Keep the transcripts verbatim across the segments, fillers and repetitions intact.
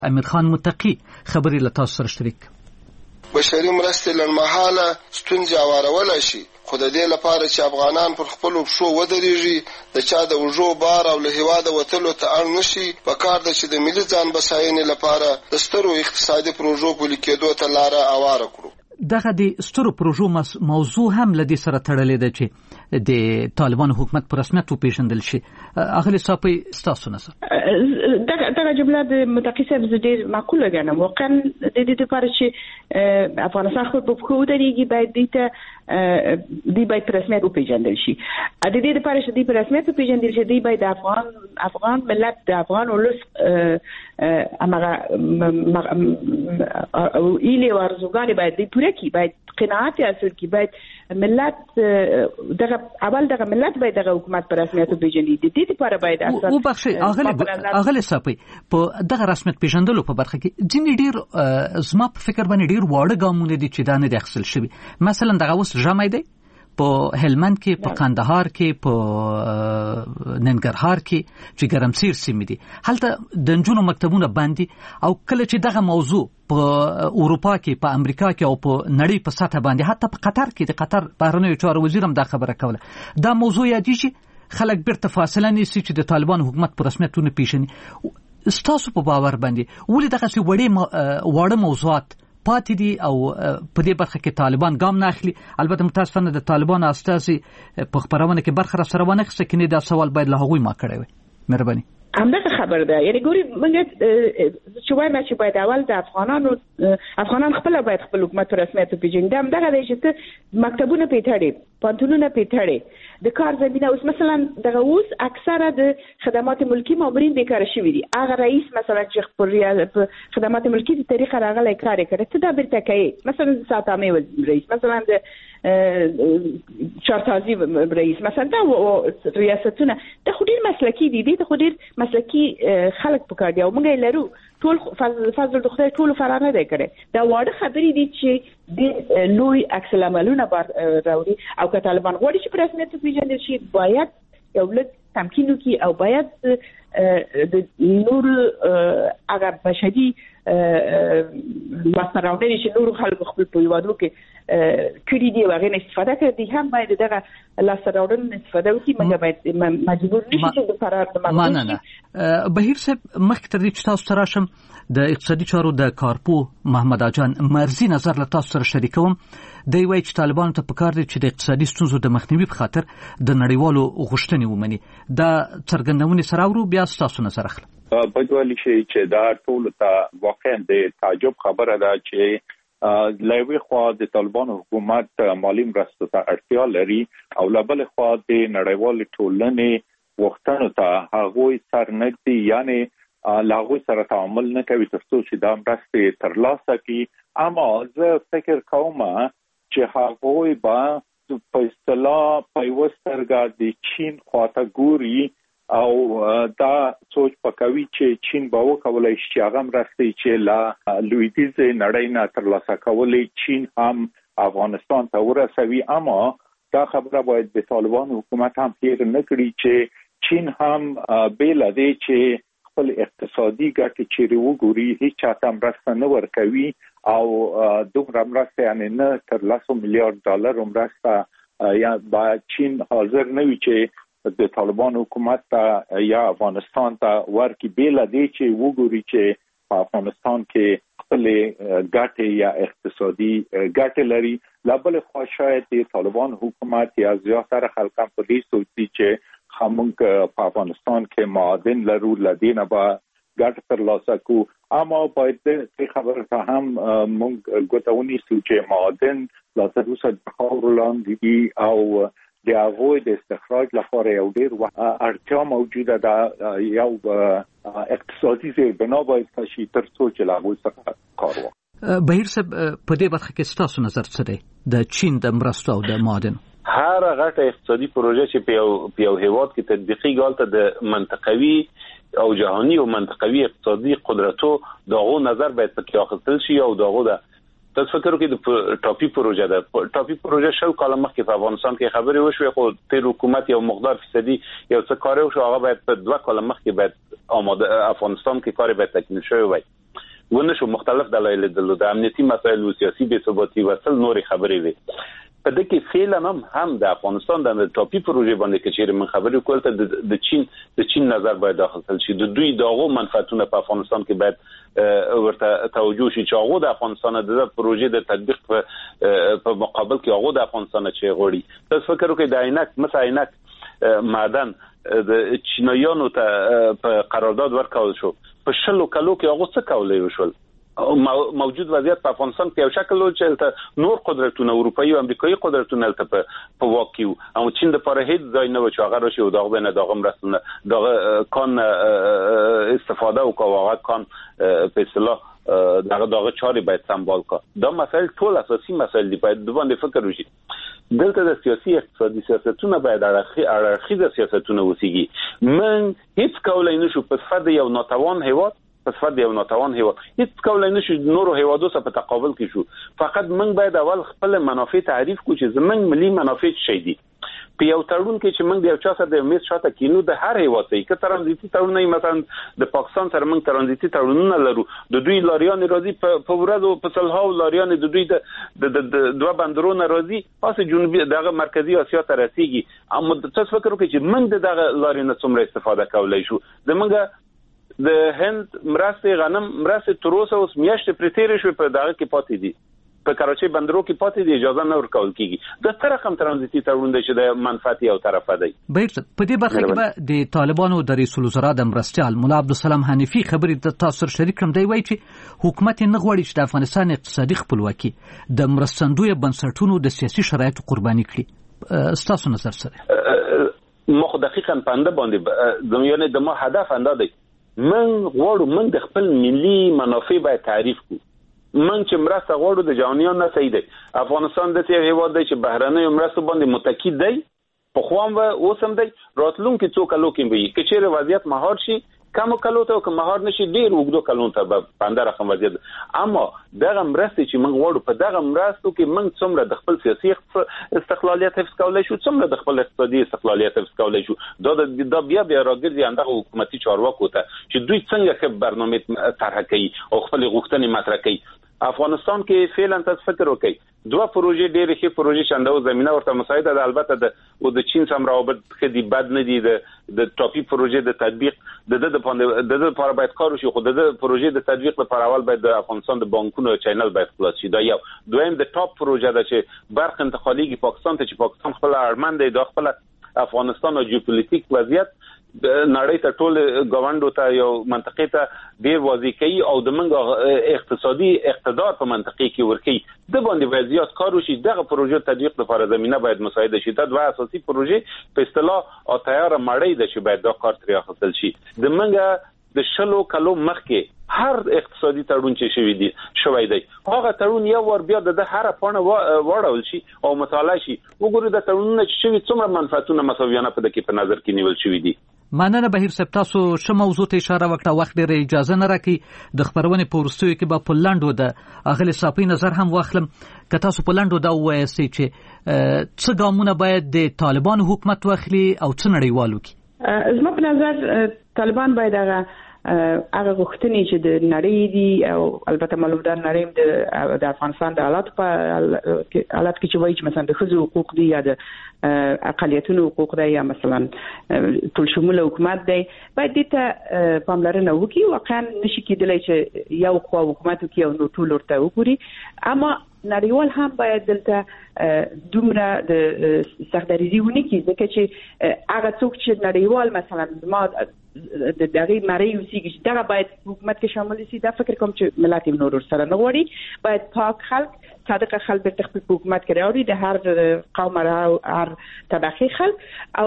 امیر خان متقی خبرې له تاسو سره شریک. بشري مرستې لنډمهاله ستونزې هوارولی شي، خو د دې لپاره چې افغانان پر خپلو پښو ودرېږي، د چا د اوږو بار او له هېواده وتلو ته اړ نه شي. پکار ده چې د ملي ځان بساینې لپاره د سترو اقتصادي پروژو پلي کېدو ته لاره هواره کړو. دغه د سترو پروژو موضوع هم له دې سره تړلې ده چې د طالبانو حکومت په رسمیت وپېژندل شي. اغلې صاحب ستاسو نظر؟ دغه دغه جمله د متقي صاحب زه ډېر معقوله ګڼم. واقعا د دې لپاره چې افغانستان خپل په پښو ودرېږي، باید دې ته دوی باید په رسمیت وپېژندل شي. د دې لپاره چې دوی په رسمیت وپېژندل شي، دوی باید د افغان افغان ملت د افغان ولس همغه ایلې او ارزوګانې باید دوی پوره کړي، باید قناعت حاصل کړي، باید ملت دغه اول دغه ملت باید دغه حکومت په رسمیت وپېژني. د دې لپاره باید او بخښي اغلې اغلې صاحب په دغه رسمیت پیژندلو په برخه کې ځینې ډېر زما په فکر باندې ډېر واړه ګامونه دي چې دا نه دي اخیستل شوي. مثلا دغه اوس ژمی دی په هلمند کې، په قندهار کې، په ننګرهار کې چې ګرمسیر سیمې دي، هلته د نجونو مکتبونه بند دي. او کله چې دغه موضوع په اروپا کې، په امریکا کې او په نړۍ په سطح باندې، حتی په قطر کې د قطر بهرنیو چارو وزیر هم دا خبره کوله، دا موضوع یادېږي، خلک بیرته فاصله نیسي چې د طالبان حکومت په رسمیت ونه پیژني. ستاسو په باور باندې ولې دغسې وړې واړه موضوعات پاتې دي او په دې برخه کې طالبان ګام نه اخلي؟ البته متاسفانه د طالبان استازي په خبرونه کې برخه را سره ونه اخیسته، کني دا سوال باید له هغوی ما کړی وي. مهرباني. همدغه خبر ده. یعنی ګوري موږ چې وایم چې باید اول د افغانانو افغانان خپل باید خپل حکومت رسمیت وپېژني. همدغه دی چې مکتبونه پیټړي، پانتونونه پیټړي، د کار زمینه اوس مثلا دغه اوس اکثره د خدمات ملکی مامورین بیکاره شوي دي. هغه رئیس مثلا چې په خدمات ملکی د طریقه راغلی کار کړي، ته دا بیرته کوي. مثلا د ساتامې رئیس، مثلا د چارتازی رئیس، مثلا دا ریاستونه د خو ډېر مسلکي دي، دي خو ډېر مسلکي خلک پکار دي او موږ یې لرو. ټول فضل د خدای ټول فرانه دی کړي. دا واړه خبرې دي چې د لوی عکس العملونه راوړي. او که طالبان غواړي چې په رسمیت وپېژندل شي، باید یو لږ تمکین وکړي او باید د نورو هغه بشري لاسته راوړنې چې نورو خلکو خپل په هېوادو کې کړي دي او هغې نه استفاده کړي دي، هم باید دغه لاسته راوړنو نه استفاده وکړي. موږ باید مجبور نه شو چې د فرار د مغلوب شي. بهیر صاحب، مخکې تر دې چې تاسو ته راشم، د اقتصادي چارو د کارپو محمد اجان مرزي نظر له تاسو سره شریکوم. دی وایي چې طالبانو ته پکار دی چې د اقتصادي ستونزو د مخنیوي په خاطر د نړیوالو غوښتنې ومني. دا څرګندونې سره اورو، بیا ستاسو نظر اخلم. باید ویل شي چې دا ټول ته واقعا د تعجب خبره ده چې له یوې خوا د طالبانو حکومت مالي مرستو ته اړتیا لري او له بلې خوا د نړیوالې ټولنې غوښتنو ته هغوی سرنږدي، یعنی له هغوی سره تعامل نه کوي تر څو چې دا مرستې ترلاسه کړي. اما زه فکر کوم چې هغوی به په اصطلاح په یوه سترګه د چین خواته ګوري او دا سوچ پکوي چې چین به وکولای شي چې هغه مرستې چې له لویدیځې نړۍ نه ترلاسه کولی چین هم افغانستان ته ورسوي. اما دا خبره باید د طالبان حکومت هم هیر نه کړي چې چین هم بې له دې چې خپل اقتصادي ګټې چیرې وګوري، هیڅ چاته مرسته نه ورکوي او دومره مرسته یعنی نه تر لسو میلیارډ ډالر مرسته یا با چین حاضر نه وي چې د طالبان حکومت ته یا افغانستان ته ورکړي، بې له دې چې وګوري چې په افغانستان کې خپلې ګټې یا اقتصادي ګټې لري. له بلې خوا شاید د طالبان حکومت یا زیاتره خلکان په دې سوچ دي چې موږ په افغانستان کې معادن لرو، له دې نه به ګټه ترلاسه کړو. اما باید دې خبره ته هم موږ ګوته ونیسو چې معادن لا تر اوسه د خاورو لاندې دي او د هغوی د استخراج لپاره یو ډېر اړتیا موجوده ده. یو اقتصادي زیربنا باید شي تر څو چې له هغوی څخه کار واخلو. بهیر صاحب، په دې برخه کې ستاسو نظر څه دی د چین د مرستو او د معادنو؟ هر غټه اقتصادي پروژه چې په یو په یو هیواد کې تطبیقي غالطه د منطقوي او جهاني او منطقوي اقتصادي قدرتو دغه نظر باید پکې اخیستل شي. او دغه د تاسو فکر کوئ د ټاپي پروژه ده ټاپي پروژه شل کال مخکې په افغانستان کې خبرې وشوې، خو تیر حکومت یو مقدار فیصدي یو څه کار وشو، هغه باید په دوه کال مخکې باید آماده افغانستان کې کار باید تکمیل شوی وای. ونشو مختلف دلایل درلود، د امنیتي مسایل او سیاسي بې ثباتي وصل نورې خبرې وي. په دې کې فعلا هم هم د افغانستان د ټاپي پروژې باندې کې چې من خبرې کول ته د چین د چین نظر باید داخل شي. د دوی دغه منفعتونه په افغانستان کې باید ورته توجه شي چې هغه د افغانستان د پروژې د تطبیق په مقابل کې هغه د افغانستان چې غوړي. تاسو فکر وکړئ د عینک مثلا عینک معدن د چینایانو ته په قرارداد ورکول شو، په شلو کلو کې هغه څه کولای وشول. موجود وضعیت په افغانستان کې یو شکل و چې نور قدرتونه اروپایي او امریکایي قدرتونه ته په واقع وو، او چین د پاره هیڅ ځای نه و چې هغه راشي او دغه بینه دغه مرستونه دغه کان استفاده وکړي، هغه کان په اصطلاح دغه دغه چاري باید سمبال کړي. دا مسائل ټول اساسي مسائل دي، باید د باندې فکر وشي. دلته د سیاسي اقتصادي سیاستونه باید اړخیزه سیاستونه وسیږي. من هیڅ کولای نشو په صفت یو ناتوان هیواد په صفت یو ناتوان هیواد هیڅ کولای نشو نورو هیوادو سره په تقابل کې شو. فقط من باید اول خپل منافع تعریف کو چې زمنګ ملي منافع شي دي. په یو تړون کې چې موږ د یو چا سره د میز شاته کینو د هر هیواد ته کې ترانزیتي تړون نه، مثلا د پاکستان سره موږ ترانزیتي تړونونه لرو، د دوی لاریان راځي په ورځو په سلهاو لاریان د دوی د دوه بندرونو راځي پاسه جنوبي دغه مرکزی اسیا ته رسیږي. اما تاسو فکر وکړئ چې موږ د دغه لاریان څومره استفاده کولای شو. زمونږ د هند مرستې غنم مرستې تر اوسه اوس میاشتې پرې تېرې شوې په دغه کې پاتې دي، په کراچۍ بندرو کې پاتې دي، اجازه نه ورکول کیږي. د تر رقم ترانزیتي تړون دی چې د منفعتي او طرفه دی. بیرته په دې برخه کې به د طالبانو د رئیس الوزرا د مرستيال مولا عبدالسلام حنیفي خبرې د تاسو شریک کړم. دی وایي چې حکومت نه غواړي چې د افغانستان اقتصادي خپلواکي د مرستندوی بنسټونو د سیاسي شرایطو قرباني کړي. ستاسو نظر سره مخ دقیقاً پنده باندې د یعنی د ما هدف انداده من غواړو من د خپل ملي منافع باید تعریف کو. من چې مرسته غواړو د جهانیان نه صحیح دی. افغانستان د یو هیواد دی چې بهرنۍ مرسته باندې متکی دی، په خوام و اوسم دی، راتلونکي څو کلو کې به کې چیرې وضعیت مهار شي کم کلو ته که مهار نشي ډیر وګړو کلون ته به پنده رقم وضعیت. اما دغه مرسته چې موږ غواړو په دغه مرستو کې موږ څومره د خپل سیاسي استقلالیت حفظ کولای شو، څومره د خپل اقتصادي استقلالیت حفظ کولای شو. دا د بیا بیا راګرځي اندغه حکومتي چارواکو ته چې دوی څنګه ښه برنامه طرح کوي او خپل غوښتنې مطرح کوي. افغانستان کې فعلا تاسو فکر وکړئ دوه پروژې ډېرې ښې پروژې شاندو زمينه ورته مساعده ده. البته د او د چین سره روابط خدي بد نه دي. د د ټاپي پروژې د تطبیق د د د د لپاره باید کار وشي، خو د پروژې د تطبیق لپاره اول باید د افغانستان د بانکونو چینل باید خلاص شي. دا یو. دویم د ټاپ پروژه ده چې برق انتقالي پاکستان ته چې پاکستان خپل اړمن دی د خپل افغانستان او جیوپولیټیک وضعیت نړۍ ته ټول غونډو ته یو منطقې ته ډیر واضح کوي او د منګ اقتصادي اقتدار په منطقې کې ورکی د باندې وضعیت کار وشي. دغه پروژې تطبیق لپاره زمينه باید مساعده شي. دا دوه اساسي پروژې په اصطلاح او تیار مړی د چې باید دا کار ترې اخیستل شي. د منګ د شلو کلو مخکې هر اقتصادي تړون چې شوی دی شوی دی هغه تړون یو ور بیا د هر پانه وړول شي او مطالعه شي. وګورئ د تړونونو چې شوی څومره منفعتونه مساویانه په دغه په نظر کې نیول شوی دي. مننه بهیر صاحب، تاسو څه موضوع ته اشاره وکړه، وخت ډېر اجازه نه راکړي. د خبرونې په وروستیو کې به په لاندو د اغلی صاحب نظر هم واخلم. که تاسو په لاندو دا وایئ چې څه ګامونه باید د طالبانو حکومت واخلي او څه نړیوالو کې؟ زما په نظر طالبان باید هغه هغه غوښتنې چې د نړۍ دي او البته معلومه ده نړۍ د افغانستان د حالات په حالات کې چې وایي چې مثلا د ښځو حقوق دي یا د اقلیتونو حقوق دي یا مثلا ټول شموله حکومت دی، باید دې ته پاملرنه وکړي. واقعا نشي کېدلی چې یو خوا حکومت وکړي او نو ټول ورته وګوري. اما نړیوال هم باید دلته دومره د سختدریزي ونه کړي، ځکه چې هغه څوک چې نړیوال مثلا ما د دغه مری وسیږي چې دغه باید حکومت کې شامل شي. دا فکر کوم چې ملت نور سره نه غواړي. باید پاک خلک صادق خلک د تخفیف حکومت کې راوړي، د هر قوم او هر طبقه خلک او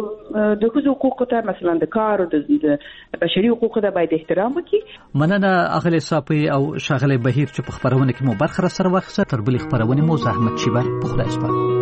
د ښځو حقوق ته مثلا د کار او د بشري حقوق ته باید احترام وکړي. مننه اغلی صاحب او شاغلی بهیر چې په خبرونه کې مو برخه سره واخیسته. تر بلې خبرونه مو زحمت شي بر په خدای سپارم.